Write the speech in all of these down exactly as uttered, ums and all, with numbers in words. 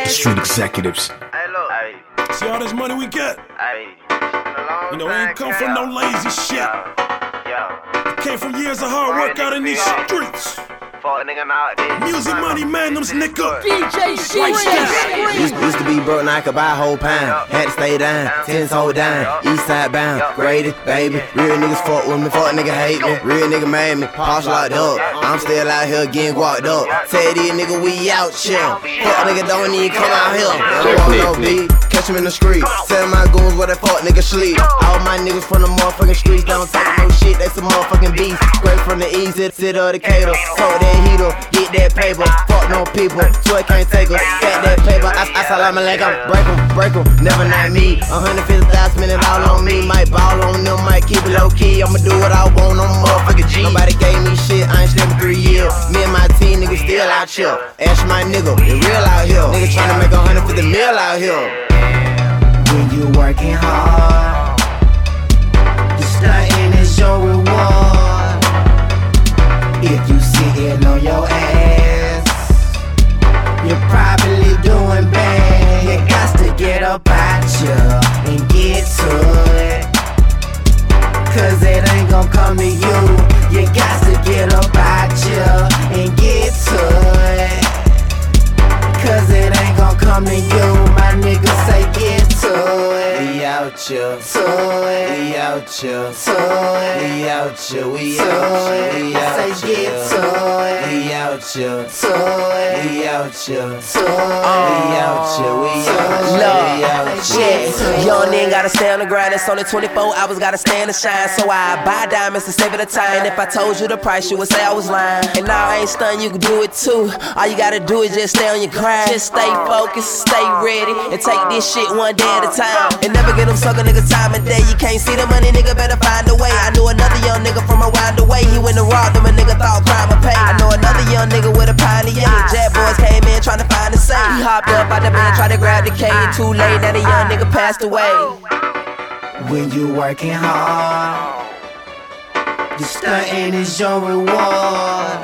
Street executives. Hey, look. Hey. See all this money we get? Hey. You know, we ain't come from no lazy shit. It came from years of hard work out in these streets. Music money, man, them's nigga. D J Shee. Used, used to be broke, now I could buy a whole pound. Had to stay down, ten hold down. East side bound, graded, baby. Real niggas fuck with me, fuck nigga hate me. Real nigga made me, posh locked up. I'm still out here getting guacked up. Tell these nigga we out chill. Fuck nigga don't even come out here. I don't want no beat, catch him in the street. Tell my goons where that fuck nigga sleep. All my niggas from the motherfucking streets, don't talk no shit, they some motherfucking beast. Straight from the east, sit of Decatur. Talk that heater, get that paper. Fuck no people, swear can't take us. Got that paper, I, I saw like my leg, I'm break em, break em, never not me. one hundred fifty thousand minutes all on me. Might ball on them, might keep it low key. I'ma do what I want on motherfucking G. Nobody gave me shit, I ain't slept in three years. Me and my team, niggas still out here. Ask my nigga, it real out here. Nigga tryna make one hundred fifty mil out here. When you working hard, you stunting is your reward. If you sitting on your ass, you're probably doing bad. You got to get up out ya and get to it, cause it ain't gon' come to you. You got to get up out ya and get to it, cause it ain't gon' come to you. My nigga say get to it. We out here, To it. we out here, To it. we out here, we To out it. here, we out Say get here. to it. We out here, To it. we out here, To we it. out here, we out here, we out Yeah, here. young nigga gotta stay on the grind. It's only twenty-four hours, gotta stand and shine. So I buy diamonds to save it a time. And if I told you the price, you would say I was lying. And now I ain't stunned, you can do it too. All you gotta do is just stay on your grind. Just stay focused, stay ready, and take this shit one day at a time. And never get them sucker nigga time of day. You can't see the money, nigga, better find a way. I knew another young nigga from a wind away. He went and robbed him, a nigga thought crime or pay. I know another young nigga with a pioneer. Jet boys came in trying to find the same. He hopped up out the van, tried to grab the K. Too late, now the young nigga passed away. When you working hard, you stunting is your reward.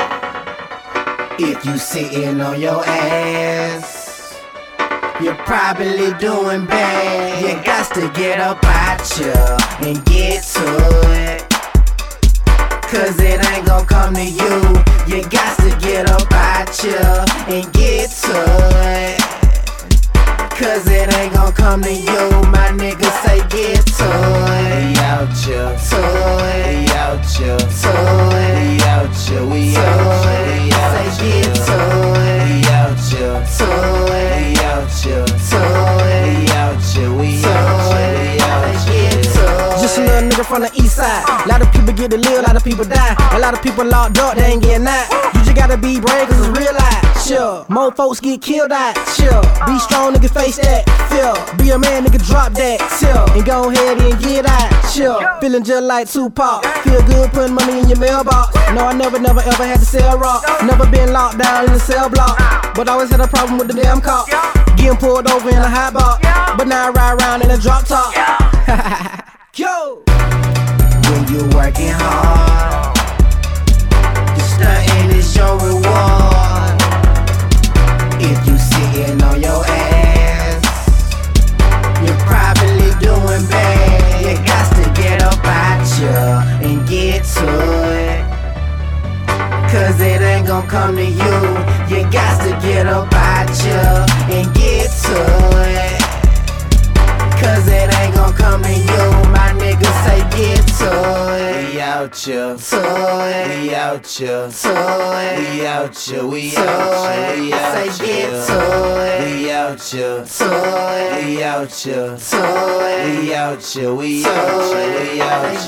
If you sitting on your ass, you're probably doing bad. You got to get up out ya and get to it, cause it ain't gon' come to you. You got to get up out ya and get to it, cause it ain't gon' come to you. My nigga say get to it. We out here, To it. we out here, To it. we out here, we To out it. here, we out Say here, get to it. we out here, To it. we out here, To it. we out here, we To out here, we it. out Say here. get to it. Just a little nigga from the east side. A lot of people get to live, a lot of people die. A lot of people locked up, they ain't getting out. You just gotta be brave, cause it's real life. Sure, more folks get killed out. Sure, be strong, nigga, face that fear. Be a man, nigga, drop that till and go ahead and get out. Sure, feeling just like Tupac. Feel good putting money in your mailbox. No, I never, never, ever had to sell rock. Never been locked down in the cell block, but always had a problem with the damn cop. Getting pulled over in a hot box, but now I ride around in a drop top. Yo! When you working hard, you stunting is your reward. If you sitting on your ass, you're probably doing bad. You got to get up out ya and get to it, cause it ain't gon' come to you. You got to get up out ya and get to it, cause it ain't gon' come to you. My nigga say get to it. We out here, To it. we out here, To it. we out here, we To out here, we it. out Say get here, to it. we out here, To it. we out here, To it. we out here, we To out here, we it. out here.